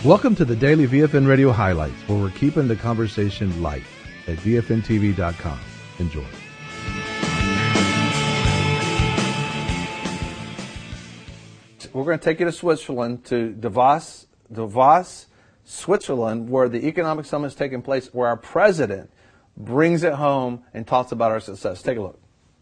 Welcome to the Daily VFN Radio Highlights, where we're keeping the conversation light at VFNTV.com. Enjoy. We're going to take you to Switzerland, to Davos, Switzerland, where the economic summit is taking place, where our president brings it home and talks about our success. Take a look.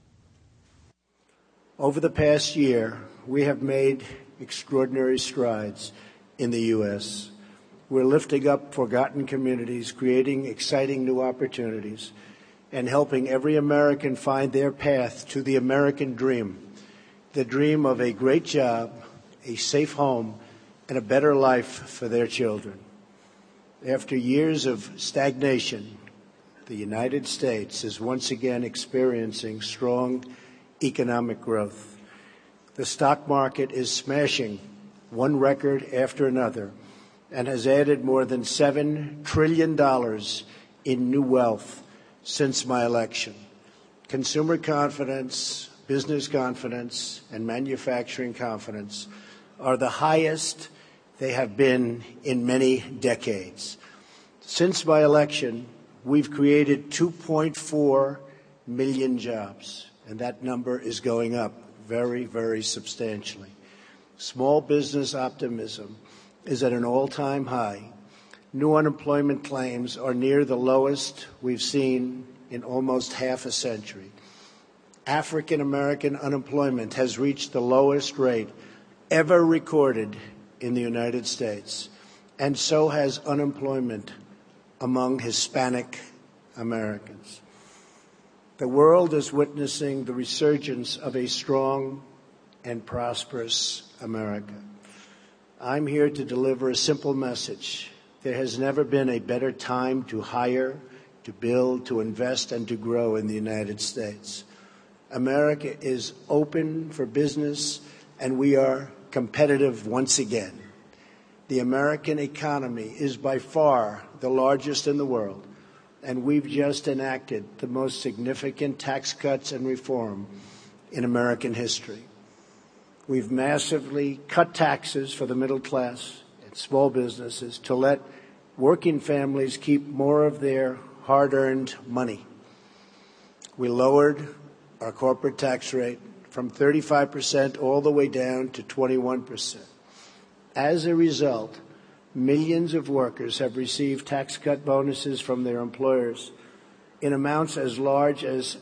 Over the past year, we have made extraordinary strides in the U.S. We're lifting up forgotten communities, creating exciting new opportunities, and helping every American find their path to the American dream, the dream of a great job, a safe home, and a better life for their children. After years of stagnation, the United States is once again experiencing strong economic growth. The stock market is smashing one record after another and has added more than $7 trillion in new wealth since my election. Consumer confidence, business confidence, and manufacturing confidence are the highest they have been in many decades. Since my election, we've created 2.4 million jobs, and that number is going up very, very substantially. Small business optimism is at an all-time high. New unemployment claims are near the lowest we've seen in almost half a century. African American unemployment has reached the lowest rate ever recorded in the United States, and so has unemployment among Hispanic Americans. The world is witnessing the resurgence of a strong and prosperous America. I'm here to deliver a simple message. There has never been a better time to hire, to build, to invest, and to grow in the United States. America is open for business, and we are competitive once again. The American economy is by far the largest in the world, and we've just enacted the most significant tax cuts and reform in American history. We've massively cut taxes for the middle class and small businesses to let working families keep more of their hard-earned money. We lowered our corporate tax rate from 35% all the way down to 21%. As a result, millions of workers have received tax cut bonuses from their employers in amounts as large as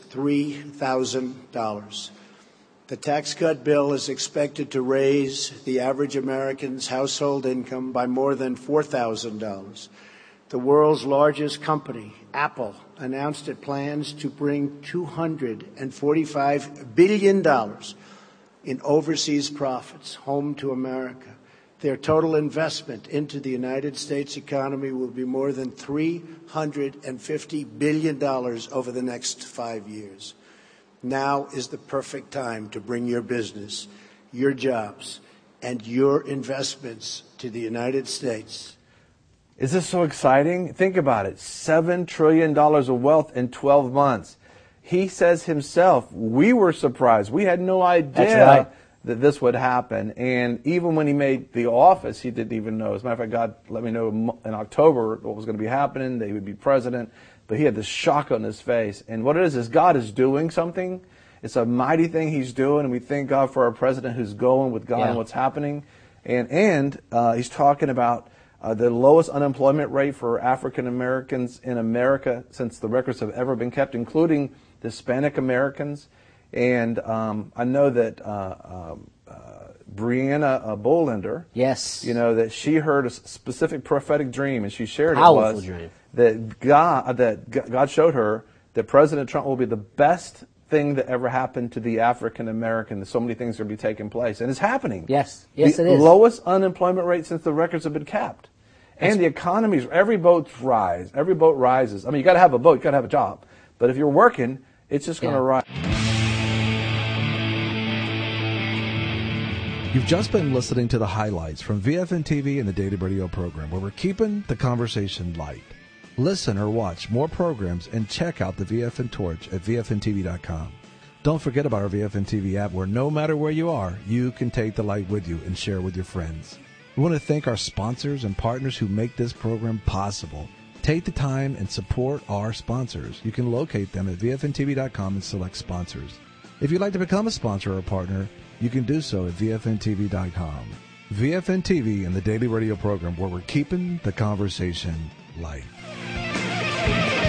$3,000. The tax cut bill is expected to raise the average American's household income by more than $4,000. The world's largest company, Apple, announced it plans to bring $245 billion in overseas profits home to America. Their total investment into the United States economy will be more than $350 billion over the next 5 years. Now is the perfect time to bring your business, your jobs, and your investments to the United States. Is this so exciting? Think about it. $7 trillion of wealth in 12 months. He says himself, we were surprised. We had no idea that this would happen. And even when he made the office, he didn't even know. As a matter of fact, God let me know in October what was going to be happening, that he would be president. But he had this shock on his face. And what it is God is doing something. It's a mighty thing he's doing. And we thank God for our president who's going with God and what's happening. And he's talking about the lowest unemployment rate for African Americans in America since the records have ever been kept, including the Hispanic Americans. And I know that Breonna Bollinger, you know, that she heard a specific prophetic dream, and she shared Powerful dream. That God showed her that President Trump will be the best thing that ever happened to the African American. That so many things are going to be taking place, and it's happening. Yes, it is. The lowest unemployment rate since the records have been capped, and the economy's every boat rises. I mean, you got to have a boat, you got to have a job, but if you're working, it's just going to rise. You've just been listening to the highlights from VFN TV and the Daily Radio program, where we're keeping the conversation light. Listen or watch more programs and check out the VFN Torch at VFNTV.com. Don't forget about our VFN TV app, where no matter where you are, you can take the light with you and share with your friends. We want to thank our sponsors and partners who make this program possible. Take the time and support our sponsors. You can locate them at vfntv.com and select sponsors. If you'd like to become a sponsor or a partner, you can do so at vfntv.com. VFN TV and the daily radio program where we're keeping the conversation light.